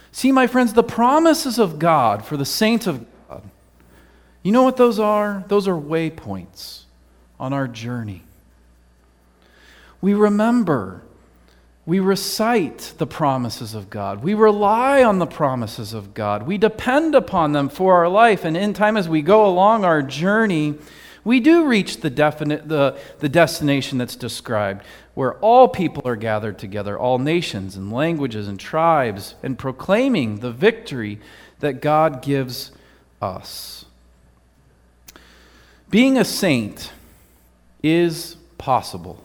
See, my friends, the promises of God for the saints of God, you know what those are? Those are waypoints on our journey. We remember, we recite the promises of God. We rely on the promises of God. We depend upon them for our life. And in time as we go along our journey, we do reach the destination that's described, where all people are gathered together, all nations and languages and tribes, and proclaiming the victory that God gives us. Being a saint is possible.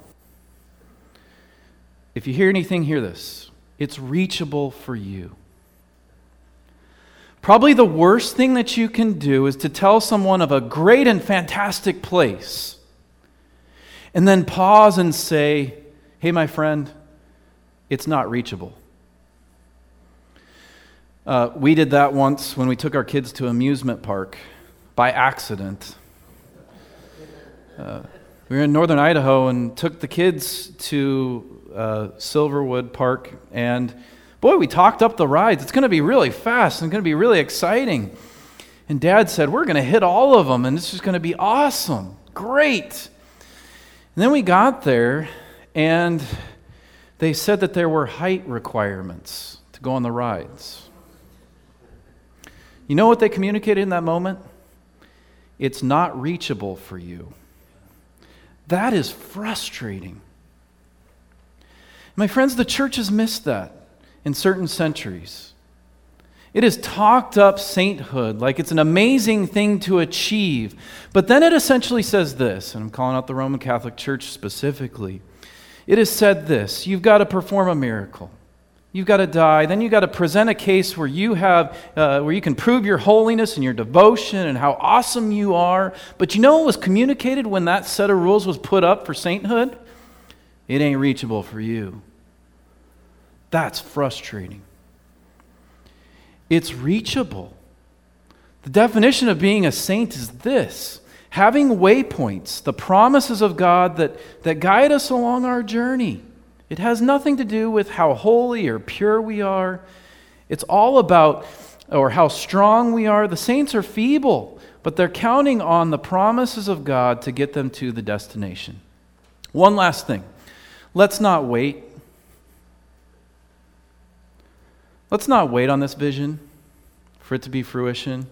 If you hear anything, hear this. It's reachable for you. Probably the worst thing that you can do is to tell someone of a great and fantastic place and then pause and say, hey, my friend, it's not reachable. We did that once when we took our kids to an amusement park by accident. We were in northern Idaho and took the kids to Silverwood Park, and boy, we talked up the rides. It's going to be really fast and going to be really exciting. And Dad said, we're going to hit all of them, and it's just going to be awesome. Great. And then we got there, and they said that there were height requirements to go on the rides. You know what they communicated in that moment? It's not reachable for you. That is frustrating. My friends, the church has missed that in certain centuries. It has talked up sainthood like it's an amazing thing to achieve. But then it essentially says this, and I'm calling out the Roman Catholic Church specifically. It has said this: you've got to perform a miracle. You've got to die. Then you've got to present a case where you can prove your holiness and your devotion and how awesome you are. But you know what was communicated when that set of rules was put up for sainthood? It ain't reachable for you. That's frustrating. It's reachable. The definition of being a saint is this: having waypoints, the promises of God that guide us along our journey. It has nothing to do with how holy or pure we are. It's all about or how strong we are. The saints are feeble, but they're counting on the promises of God to get them to the destination. One last thing. Let's not wait. Let's not wait on this vision for it to be fruition.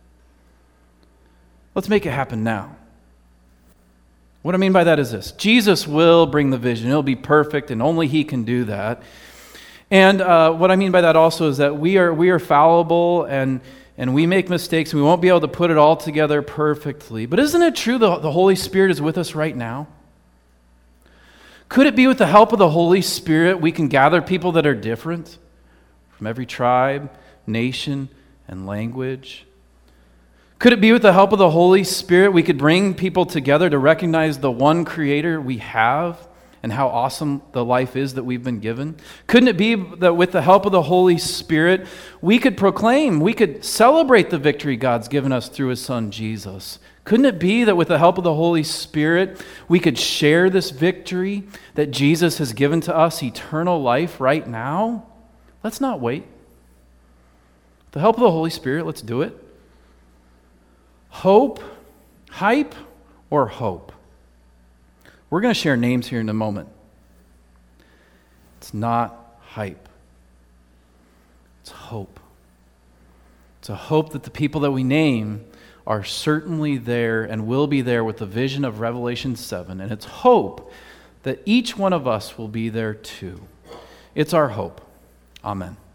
Let's make it happen now. What I mean by that is this: Jesus will bring the vision. It'll be perfect, and only He can do that. And what I mean by that also is that we are fallible, and we make mistakes, and we won't be able to put it all together perfectly. But isn't it true the Holy Spirit is with us right now? Could it be with the help of the Holy Spirit we can gather people that are different from every tribe, nation, and language? Could it be with the help of the Holy Spirit we could bring people together to recognize the one Creator we have and how awesome the life is that we've been given? Couldn't it be that with the help of the Holy Spirit we could proclaim, we could celebrate the victory God's given us through His Son Jesus? Couldn't it be that with the help of the Holy Spirit we could share this victory that Jesus has given to us, eternal life right now? Let's not wait. With the help of the Holy Spirit, let's do it. Hope, hype, or hope? We're going to share names here in a moment. It's not hype. It's hope. It's a hope that the people that we name are certainly there and will be there with the vision of Revelation 7. And it's hope that each one of us will be there too. It's our hope. Amen.